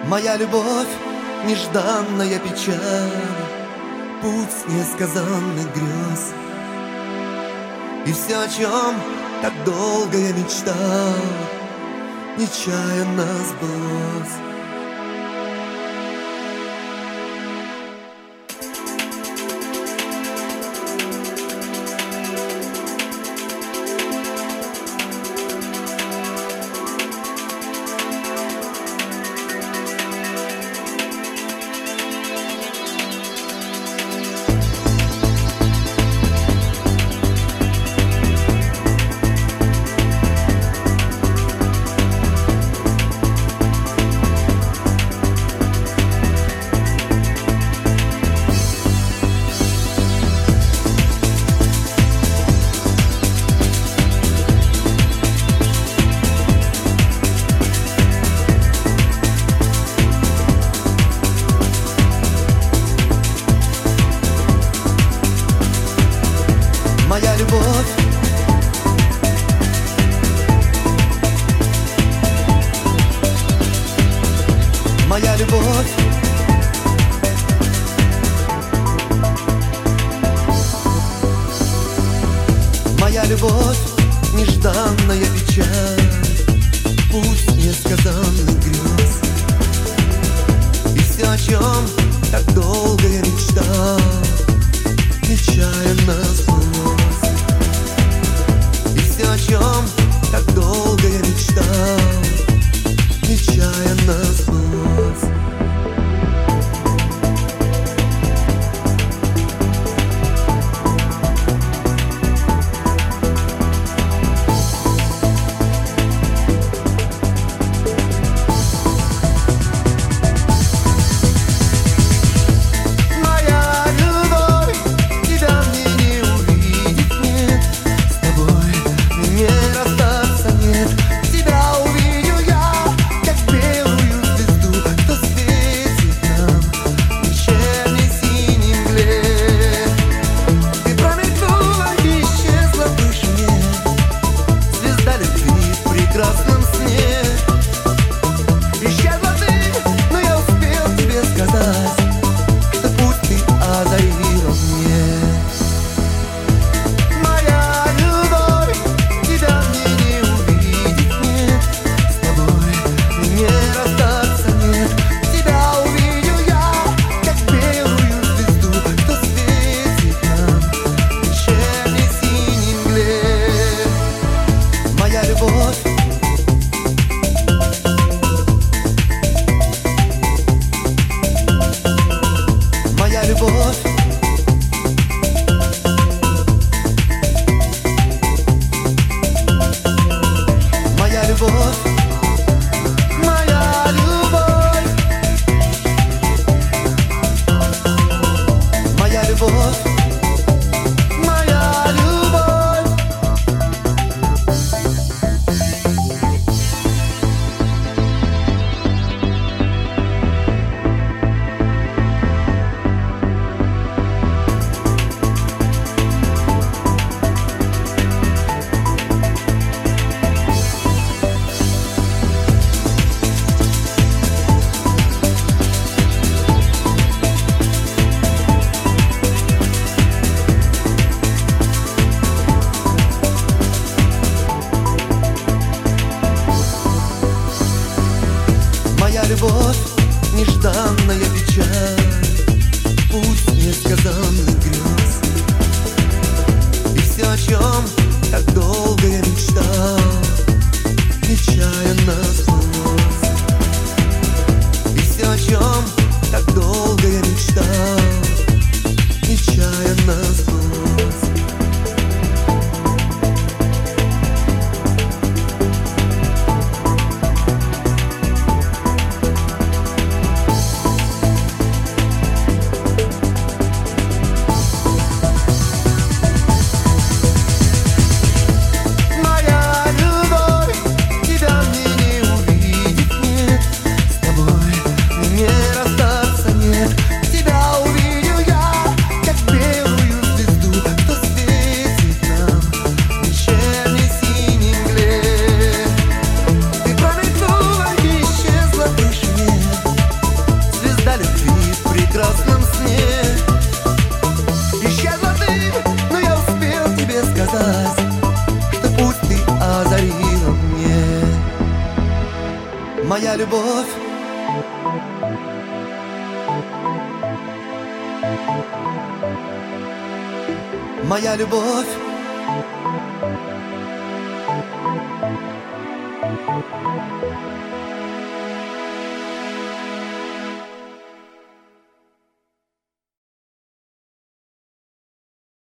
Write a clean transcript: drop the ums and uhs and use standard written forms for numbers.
Моя любовь, нежданная печаль, путь несказанных грез. И все, о чем так долго я мечтал, нечаянно сбылось. Моя любовь, моя любовь, моя любовь, нежданная печаль, путь несказанных грез. И все, о чем так долго я мечтал, нечаянно сбылось. И все, о чем так долго я мечтал, нечаянно сбылось. Моя любовь, нежданная печаль, путь несказанных грез. И все, о чем так долго я мечтал, нечаянно сбылось. И все, о чем так долго я мечтал, нечаянно сбылось. Моя любовь, тебя мне не увидеть. моя любовь. Моя любовь.